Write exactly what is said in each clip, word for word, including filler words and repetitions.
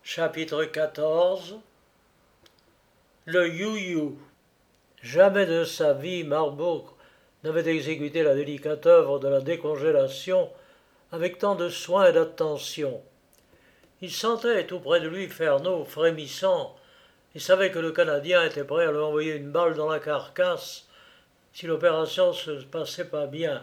Chapitre quatorze. Le you-you. Jamais de sa vie Marbourg n'avait exécuté la délicate œuvre de la décongélation avec tant de soin et d'attention. Il sentait tout près de lui Fernot frémissant et savait que le Canadien était prêt à lui envoyer une balle dans la carcasse si l'opération ne se passait pas bien.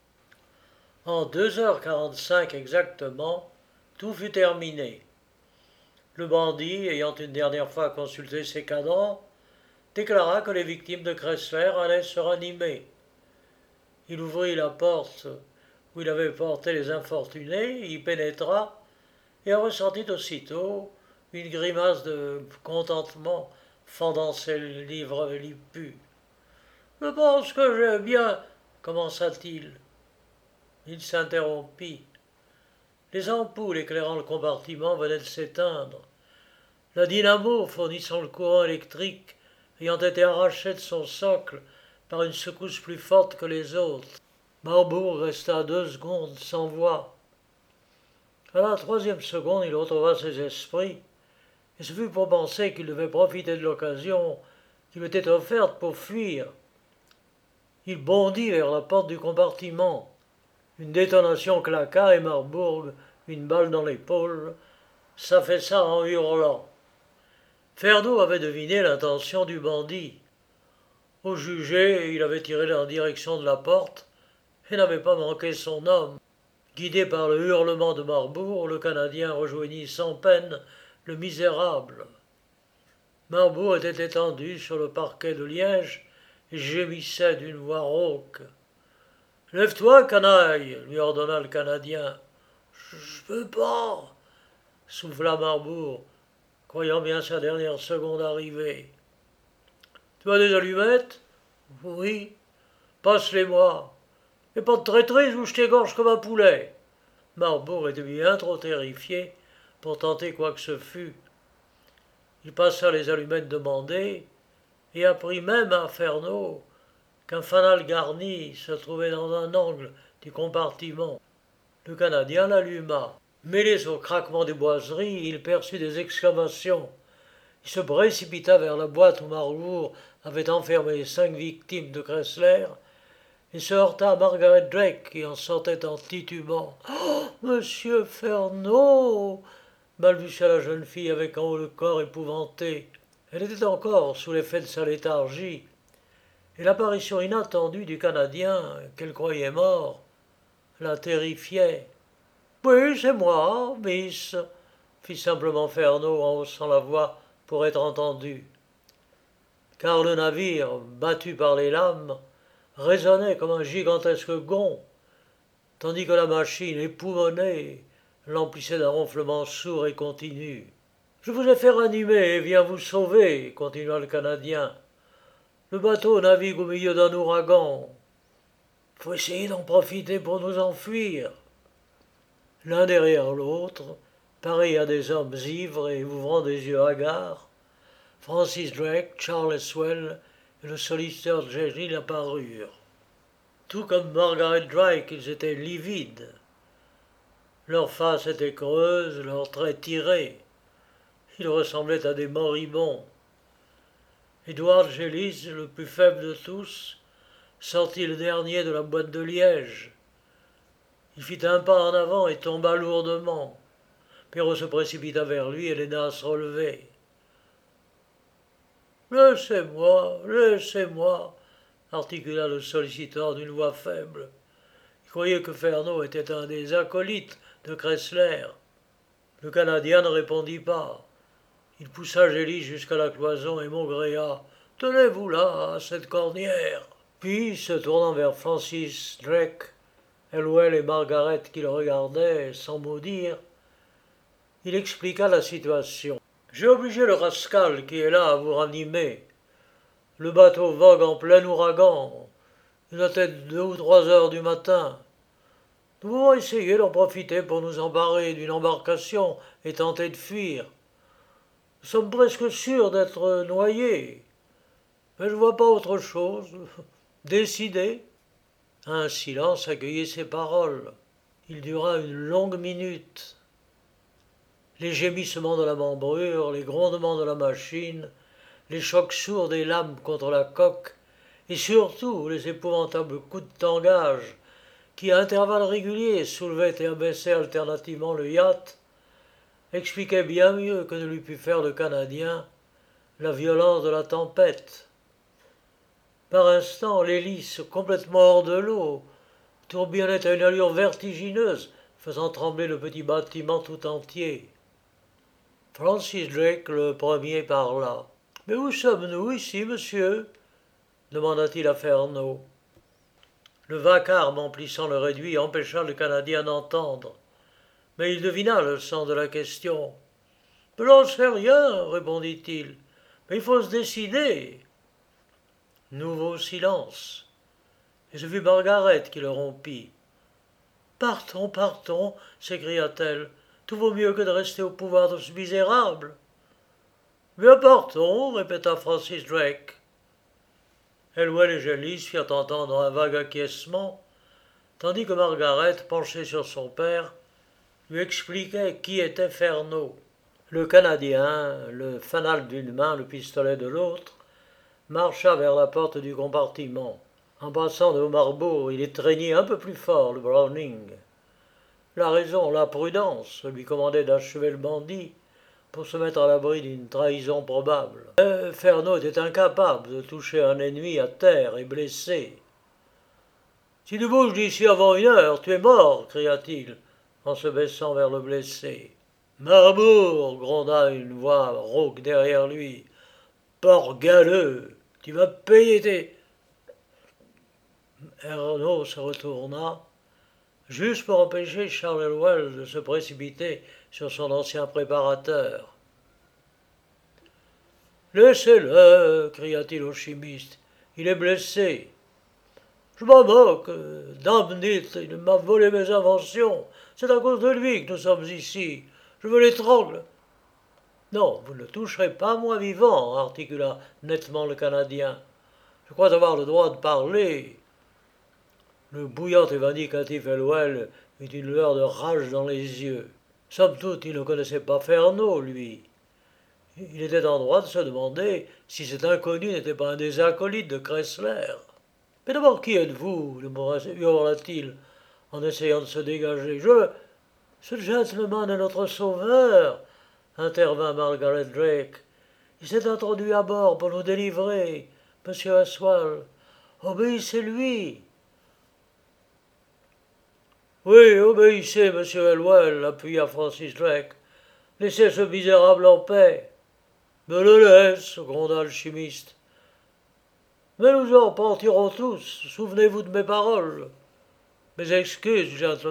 En deux heures quarante-cinq exactement, tout fut terminé. Le bandit, ayant une dernière fois consulté ses cadrans, déclara que les victimes de Chrysler allaient se ranimer. Il ouvrit la porte où il avait porté les infortunés, y pénétra et ressentit aussitôt une grimace de contentement fendant ses livres lipus. « Je pense que j'ai bien... » commença-t-il. Il s'interrompit. Les ampoules éclairant le compartiment venaient de s'éteindre. La dynamo fournissant le courant électrique ayant été arrachée de son socle par une secousse plus forte que les autres. Marbourg resta deux secondes sans voix. À la troisième seconde, il retrouva ses esprits, et ce fut pour penser qu'il devait profiter de l'occasion qui lui était offerte pour fuir. Il bondit vers la porte du compartiment. Une détonation claqua et Marbourg, une balle dans l'épaule, s'affaissa en hurlant. Fernot avait deviné l'intention du bandit. Au jugé, il avait tiré en direction de la porte et n'avait pas manqué son homme. Guidé par le hurlement de Marbourg, le Canadien rejoignit sans peine le misérable. Marbourg était étendu sur le parquet de liège et gémissait d'une voix rauque. « Lève-toi, canaille !» lui ordonna le Canadien. « Je peux pas !» souffla Marbourg, croyant bien sa dernière seconde arriver. « Tu as des allumettes ?»« Oui. »« Passe-les-moi. Et pas de traîtrise ou je t'égorge comme un poulet. » Marbourg était bien trop terrifié pour tenter quoi que ce fût. Il passa les allumettes demandées et apprit même à Fernot qu'un fanal garni se trouvait dans un angle du compartiment. Le Canadien l'alluma. Mêlé au craquement des boiseries, il perçut des exclamations. Il se précipita vers la boîte où Marbourg avait enfermé cinq victimes de Chrysler et se heurta à Margaret Drake qui en sortait en titubant. « Oh, monsieur Fernot !» balbutia la jeune fille avec en haut le corps épouvanté. Elle était encore sous l'effet de sa léthargie, et l'apparition inattendue du Canadien, qu'elle croyait mort, la terrifiait. « Oui, c'est moi, miss, » fit simplement Fernot en haussant la voix pour être entendu. Car le navire, battu par les lames, résonnait comme un gigantesque gond, tandis que la machine époumonnée l'emplissait d'un ronflement sourd et continu. « Je vous ai fait ranimer et viens vous sauver, » continua le Canadien. « Le bateau navigue au milieu d'un ouragan. Faut essayer d'en profiter pour nous enfuir. » L'un derrière l'autre, pareils à des hommes ivres et ouvrant des yeux hagards, Francis Drake, Charles Swell et le solliciteur Jerry apparurent. Tout comme Margaret Drake, ils étaient livides. Leurs faces étaient creuses, leurs traits tirés. Ils ressemblaient à des moribonds. Edward Gélis, le plus faible de tous, sortit le dernier de la boîte de liège. Il fit un pas en avant et tomba lourdement. Perrault se précipita vers lui et les nasses relevées. « Laissez-moi, laissez-moi » articula le solliciteur d'une voix faible. Il croyait que Fernot était un des acolytes de Chrysler. Le Canadien ne répondit pas. Il poussa Gélis jusqu'à la cloison et maugréa. « Tenez-vous là, à cette cornière !» Puis, se tournant vers Francis Drake, Elwell et Margaret qui le regardaient sans mot dire, il expliqua la situation. « J'ai obligé le rascal qui est là à vous ranimer. Le bateau vogue en plein ouragan. Il doit être deux ou trois heures du matin. Nous pouvons essayer d'en profiter pour nous emparer d'une embarcation et tenter de fuir. Nous sommes presque sûrs d'être noyés. Mais je ne vois pas autre chose. Décidez. » Un silence accueillit ces paroles. Il dura une longue minute. les gémissements de la membrure, les grondements de la machine, les chocs sourds des lames contre la coque, et surtout les épouvantables coups de tangage qui, à intervalles réguliers, soulevaient et abaissaient alternativement le yacht, expliquaient bien mieux que ne l'eût pu faire le Canadien la violence de la tempête. Par instants, l'hélice, complètement hors de l'eau, tourbillonnait à une allure vertigineuse, faisant trembler le petit bâtiment tout entier. Francis Drake, le premier, parla. « Mais où sommes-nous ici, monsieur ?» demanda-t-il à Fernot. Le vacarme emplissant le réduit empêcha le Canadien d'entendre. Mais il devina le sens de la question. « Je n'en sais rien, répondit-il. Mais il faut se décider. Nouveau silence. Et ce fut Margaret qui le rompit. Partons, partons, s'écria-t-elle. Tout vaut mieux que de rester au pouvoir de ce misérable. Bien partons, répéta Francis Drake. Elwell et Gélis firent entendre un vague acquiescement, tandis que Margaret, penchée sur son père, lui expliquait qui était Fernot. Le Canadien, le fanal d'une main, le pistolet de l'autre, marcha vers la porte du compartiment. En passant de Marbourg, il étreignit un peu plus fort le Browning. La raison, la prudence lui commandaient d'achever le bandit pour se mettre à l'abri d'une trahison probable. Mais Fernot était incapable de toucher un ennemi à terre et blessé. « Si tu bouges d'ici avant une heure, tu es mort !» cria-t-il, en se baissant vers le blessé. « Marbourg !» gronda une voix rauque derrière lui. « Porc galeux, tu vas payer tes... » Fernot se retourna, juste pour empêcher Charles Elwell de se précipiter sur son ancien préparateur. « Laissez-le !» cria-t-il au chimiste. « Il est blessé. »« Je m'en moque. Damnit, il m'a volé mes inventions. C'est à cause de lui que nous sommes ici. Je veux l'étrangle. »« Non, vous ne le toucherez pas, moi vivant, » articula nettement le Canadien. « Je crois avoir le droit de parler. » Le bouillant et vindicatif Elwell eut une lueur de rage dans les yeux. Somme toute, il ne connaissait pas Fernot, lui. Il était en droit de se demander si cet inconnu n'était pas un des acolytes de Chrysler. « Mais d'abord, qui êtes-vous » hurla-t-il, en essayant de se dégager. « Je... Ce gentleman est notre sauveur » intervint Margaret Drake. « Il s'est introduit à bord pour nous délivrer, monsieur Aswell. Obéissez-lui » « Oui, obéissez, monsieur Elwell, » appuya Francis Drake. « Laissez ce misérable en paix. »« Me le laisse, » gronda le chimiste. « Mais nous en partirons tous, souvenez-vous de mes paroles. Mes excuses, gentleman. »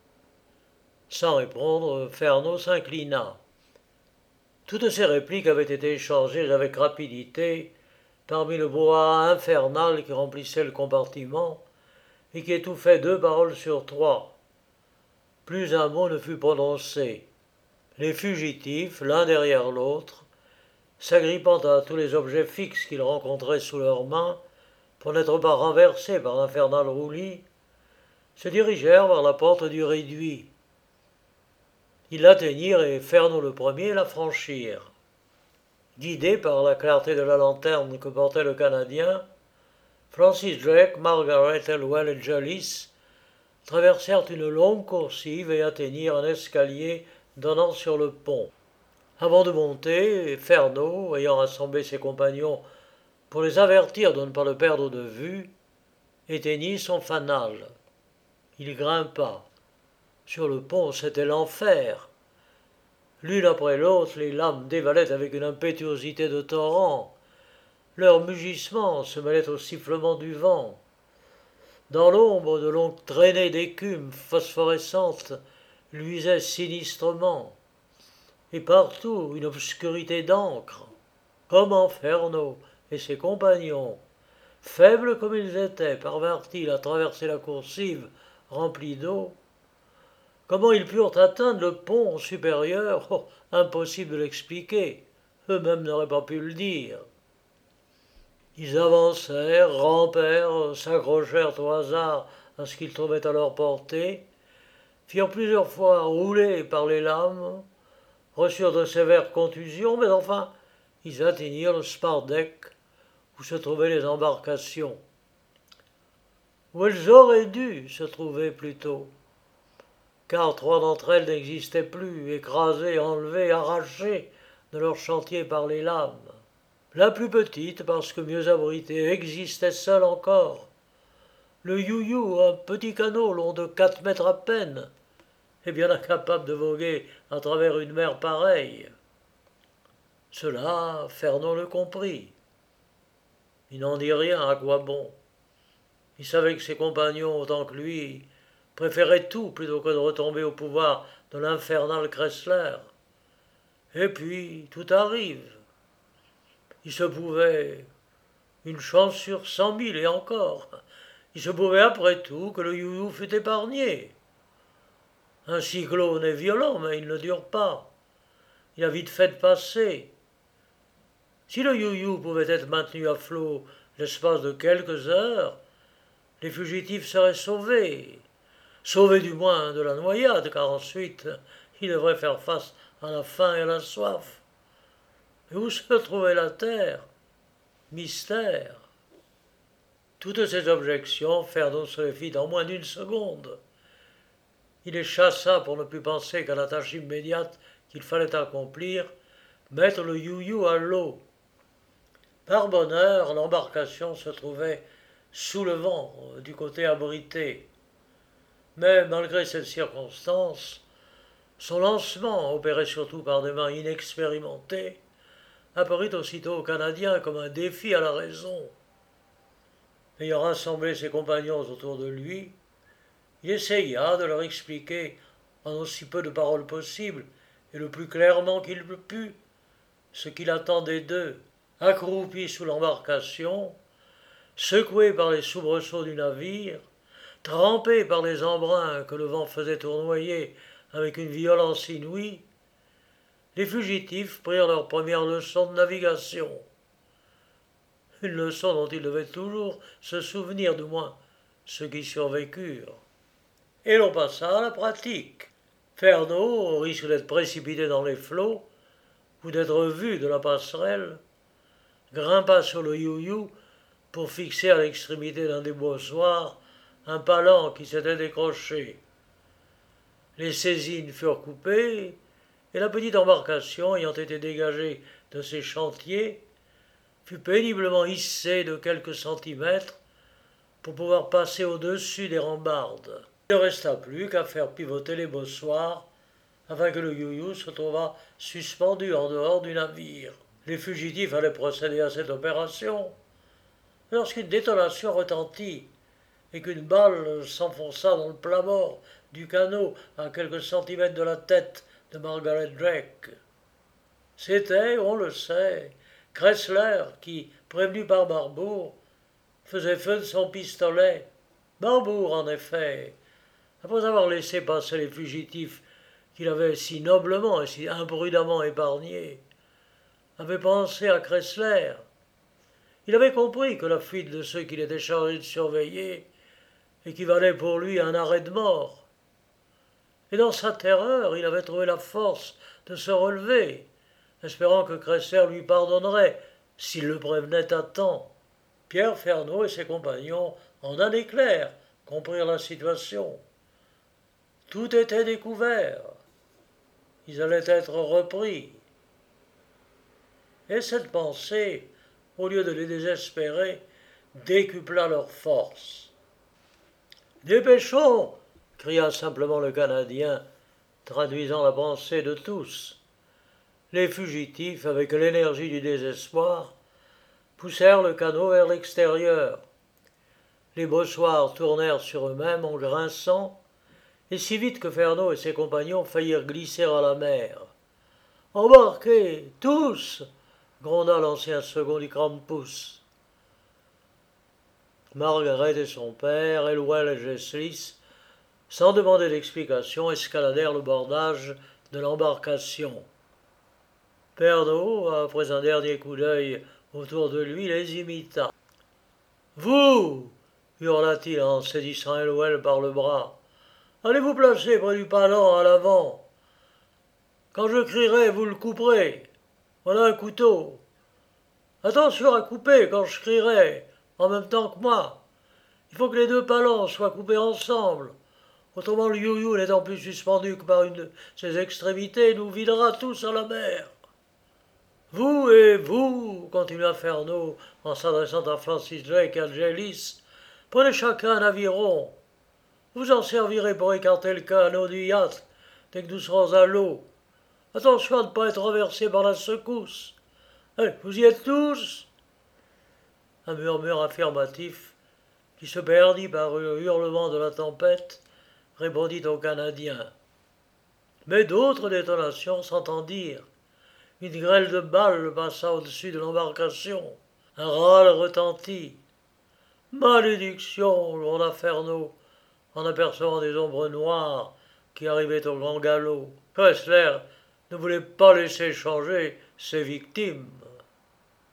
Sans répondre, Fernot s'inclina. Toutes ces répliques avaient été échangées avec rapidité parmi le brouhaha infernal qui remplissait le compartiment et qui étouffait deux paroles sur trois. Plus un mot ne fut prononcé. Les fugitifs, l'un derrière l'autre, s'agrippant à tous les objets fixes qu'ils rencontraient sous leurs mains, pour n'être pas renversés par l'infernal roulis, se dirigèrent vers la porte du réduit. Ils l'atteignirent et Fernot le premier la franchirent. Guidés par la clarté de la lanterne que portait le Canadien, Francis Drake, Margaret Elwell et Gélis traversèrent une longue coursive et atteignirent un escalier donnant sur le pont. Avant de monter, Fernot, ayant rassemblé ses compagnons pour les avertir de ne pas le perdre de vue, éteignit son fanal. Il grimpa. Sur le pont, c'était l'enfer. L'une après l'autre, les lames dévalaient avec une impétuosité de torrent. Leur mugissement se mêlait au sifflement du vent. Dans l'ombre, de longues traînées d'écume phosphorescentes luisaient sinistrement. Et partout, une obscurité d'encre. Comment Fernot et ses compagnons, faibles comme ils étaient, parvinrent-ils à traverser la coursive remplie d'eau? Comment ils purent atteindre le pont supérieur? Oh, impossible de l'expliquer. Eux-mêmes n'auraient pas pu le dire. Ils avancèrent, rampèrent, s'accrochèrent au hasard à ce qu'ils trouvaient à leur portée, firent plusieurs fois rouler par les lames, reçurent de sévères contusions, mais enfin, ils atteignirent le spar-deck où se trouvaient les embarcations. Où elles auraient dû se trouver plutôt, car trois d'entre elles n'existaient plus, écrasées, enlevées, arrachées de leur chantier par les lames. La plus petite, parce que mieux abritée, existait seule encore. Le You-You, un petit canot long de quatre mètres à peine, est bien incapable de voguer à travers une mer pareille. Cela, Fernand le comprit. Il n'en dit rien, à quoi bon. Il savait que ses compagnons, autant que lui, préféraient tout plutôt que de retomber au pouvoir de l'infernal Kressler. Et puis, tout arrive. Il se pouvait, une chance sur cent mille et encore, il se pouvait après tout que le You-You fût épargné. Un cyclone est violent, mais il ne dure pas. Il a vite fait de passer. Si le You-You pouvait être maintenu à flot l'espace de quelques heures, les fugitifs seraient sauvés. Sauvés du moins de la noyade, car ensuite ils devraient faire face à la faim et à la soif. Et où se trouvait la terre? Mystère. Toutes ces objections, Fernand se les fit en moins d'une seconde. Il les chassa pour ne plus penser qu'à la tâche immédiate qu'il fallait accomplir, mettre le You-You à l'eau. Par bonheur, l'embarcation se trouvait sous le vent, du côté abrité. Mais malgré cette circonstance, son lancement, opéré surtout par des mains inexpérimentées, apparut aussitôt aux Canadiens comme un défi à la raison. Ayant rassemblé ses compagnons autour de lui, il essaya de leur expliquer en aussi peu de paroles possible et le plus clairement qu'il le put ce qu'il attendait d'eux. Accroupis sous l'embarcation, secoués par les soubresauts du navire, trempés par les embruns que le vent faisait tournoyer avec une violence inouïe, les fugitifs prirent leur première leçon de navigation. Une leçon dont ils devaient toujours se souvenir, du moins ceux qui survécurent. Et l'on passa à la pratique. Fernand, au risque d'être précipité dans les flots, ou d'être vu de la passerelle, grimpa sur le You-You pour fixer à l'extrémité d'un des bossoirs un palan qui s'était décroché. Les saisines furent coupées, et la petite embarcation, ayant été dégagée de ses chantiers, fut péniblement hissée de quelques centimètres pour pouvoir passer au-dessus des rambardes. Il ne resta plus qu'à faire pivoter les bossoirs afin que le You-You se trouvât suspendu en dehors du navire. Les fugitifs allaient procéder à cette opération lorsqu'une détonation retentit et qu'une balle s'enfonça dans le plat mort du canot à quelques centimètres de la tête de Margaret Drake. C'était, on le sait, Kressler qui, prévenu par Barbour, faisait feu de son pistolet. Barbour, en effet, après avoir laissé passer les fugitifs qu'il avait si noblement et si imprudemment épargnés, avait pensé à Kressler. Il avait compris que la fuite de ceux qu'il était chargé de surveiller équivalait pour lui à un arrêt de mort. Et dans sa terreur, il avait trouvé la force de se relever, espérant que Kressler lui pardonnerait s'il le prévenait à temps. Pierre Fernand et ses compagnons, en un éclair, comprirent la situation. Tout était découvert. Ils allaient être repris. Et cette pensée, au lieu de les désespérer, décupla leur force. « Dépêchons !» cria simplement le Canadien, traduisant la pensée de tous. Les fugitifs, avec l'énergie du désespoir, poussèrent le canot vers l'extérieur. Les bossoirs tournèrent sur eux-mêmes en grinçant, et si vite que Fernand et ses compagnons faillirent glisser à la mer. « Embarquez, tous !» gronda l'ancien second du Krampus. Margaret et son père, Elwell et Jeslis, sans demander d'explication, escaladèrent le bordage de l'embarcation. Pernod, après un dernier coup d'œil autour de lui, les imita. « Vous !» hurla-t-il en saisissant Elwell par le bras. « Allez vous placer près du palan à l'avant. Quand je crierai, vous le couperez. Voilà un couteau. Attention à couper quand je crierai, en même temps que moi. Il faut que les deux palans soient coupés ensemble. Autrement, le you-you n'étant plus suspendu que par une de ses extrémités, nous videra tous à la mer. Vous et vous, continua Fernot en s'adressant à Francis Drake et à Gélis, prenez chacun un aviron. Vous en servirez pour écarter le canot du yacht dès que nous serons à l'eau. Attention à ne pas être renversé par la secousse. Allez, vous y êtes tous? Un murmure affirmatif, qui se perdit par un hurlement de la tempête, répondit au Canadien. Mais d'autres détonations s'entendirent. Une grêle de balles passa au-dessus de l'embarcation. Un râle retentit. Malédiction, gronda Fernot, en apercevant des ombres noires qui arrivaient au grand galop. Pressler ne voulait pas laisser changer ses victimes.